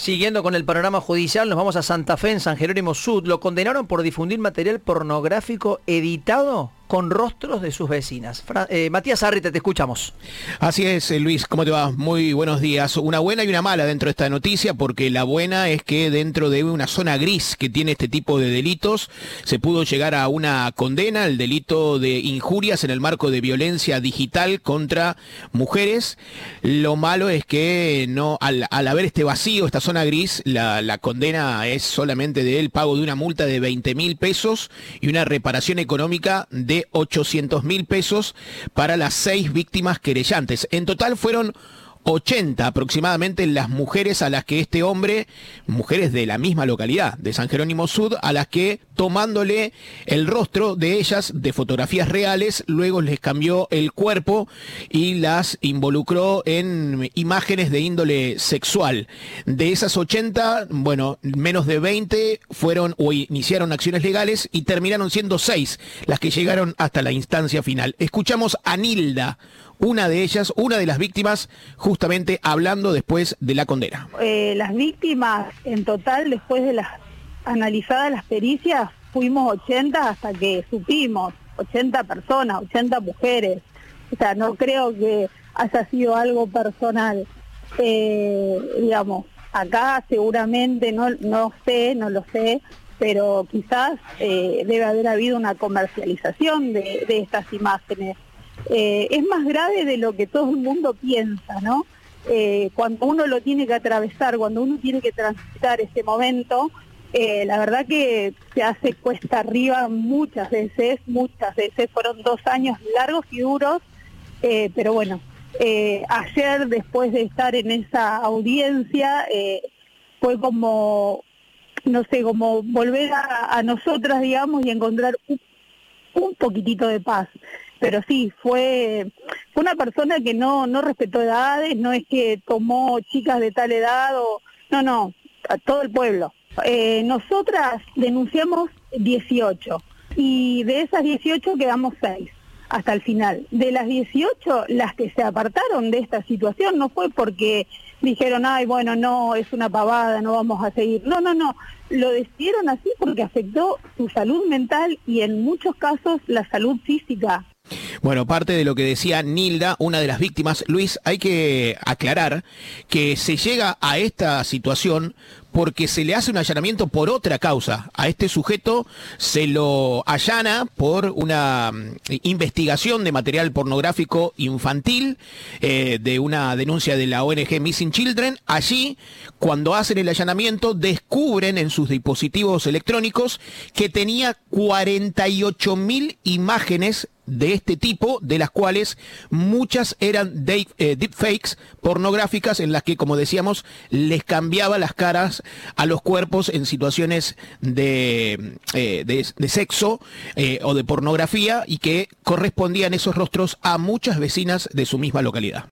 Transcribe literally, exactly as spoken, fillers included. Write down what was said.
Siguiendo con el panorama judicial, nos vamos a Santa Fe, en San Jerónimo Sud. Lo condenaron por difundir material pornográfico editado con rostros de sus vecinas. Fra eh, Matías Arrieta, te escuchamos. Así es, Luis, ¿cómo te va? Muy buenos días. Una buena y una mala dentro de esta noticia, porque la buena es que dentro de una zona gris que tiene este tipo de delitos, se pudo llegar a una condena, el delito de injurias en el marco de violencia digital contra mujeres. Lo malo es que no, al, al haber este vacío, esta zona gris, la, la condena es solamente del pago de una multa de veinte mil pesos y una reparación económica de ochocientos mil pesos para las seis víctimas querellantes. En total fueron ochenta aproximadamente las mujeres a las que este hombre, mujeres de la misma localidad, de San Jerónimo Sud, a las que tomándole el rostro de ellas de fotografías reales, luego les cambió el cuerpo y las involucró en imágenes de índole sexual. De esas ochenta, bueno, menos de veinte fueron o iniciaron acciones legales y terminaron siendo seis las que llegaron hasta la instancia final. Escuchamos a Nilda, una de ellas, una de las víctimas, justamente hablando después de la condena. Eh, las víctimas, en total, después de las analizadas las pericias, fuimos ochenta hasta que supimos, ochenta personas, ochenta mujeres. O sea, no creo que haya sido algo personal. Eh, digamos, acá seguramente, no, no sé, no lo sé, pero quizás eh, debe haber habido una comercialización de, de estas imágenes. Eh, es más grave de lo que todo el mundo piensa, ¿no? Eh, cuando uno lo tiene que atravesar, cuando uno tiene que transitar ese momento, eh, la verdad que se hace cuesta arriba muchas veces, muchas veces, fueron dos años largos y duros, eh, pero bueno, eh, ayer después de estar en esa audiencia, eh, fue como, no sé, como volver a, a nosotras, digamos, y encontrar un, un poquitito de paz. Pero sí, fue, fue una persona que no, no respetó edades, no es que tomó chicas de tal edad, o no, no, a todo el pueblo. Eh, nosotras denunciamos dieciocho y de esas dieciocho quedamos seis hasta el final. De las dieciocho, las que se apartaron de esta situación no fue porque dijeron, ay, bueno, no, es una pavada, no vamos a seguir. No, no, no, lo decidieron así porque afectó su salud mental y en muchos casos la salud física. Bueno, parte de lo que decía Nilda, una de las víctimas, Luis, hay que aclarar que se llega a esta situación porque se le hace un allanamiento por otra causa. A este sujeto se lo allana por una investigación de material pornográfico infantil, eh, de una denuncia de la O N G Missing Children. Allí, cuando hacen el allanamiento, descubren en sus dispositivos electrónicos que tenía cuarenta y ocho mil imágenes de este tipo, de las cuales muchas eran deep, eh, deepfakes pornográficas en las que, como decíamos, les cambiaba las caras a los cuerpos en situaciones de, eh, de, de sexo eh, o de pornografía y que correspondían esos rostros a muchas vecinas de su misma localidad.